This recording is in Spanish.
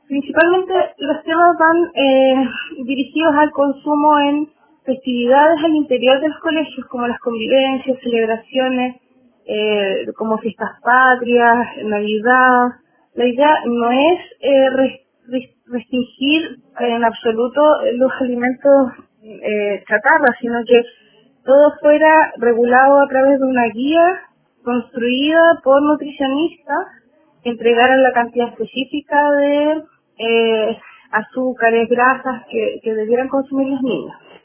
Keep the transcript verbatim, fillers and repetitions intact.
Principalmente los temas van eh, dirigidos al consumo en festividades al interior de los colegios, como las convivencias, celebraciones, eh, como fiestas patrias, Navidad. La idea no es eh, res- res- restringir en absoluto los alimentos eh, chatarra, sino que todo fuera regulado a través de una guía construida por nutricionistas que entregaran la cantidad específica de eh, azúcares, grasas que, que debieran consumir los niños.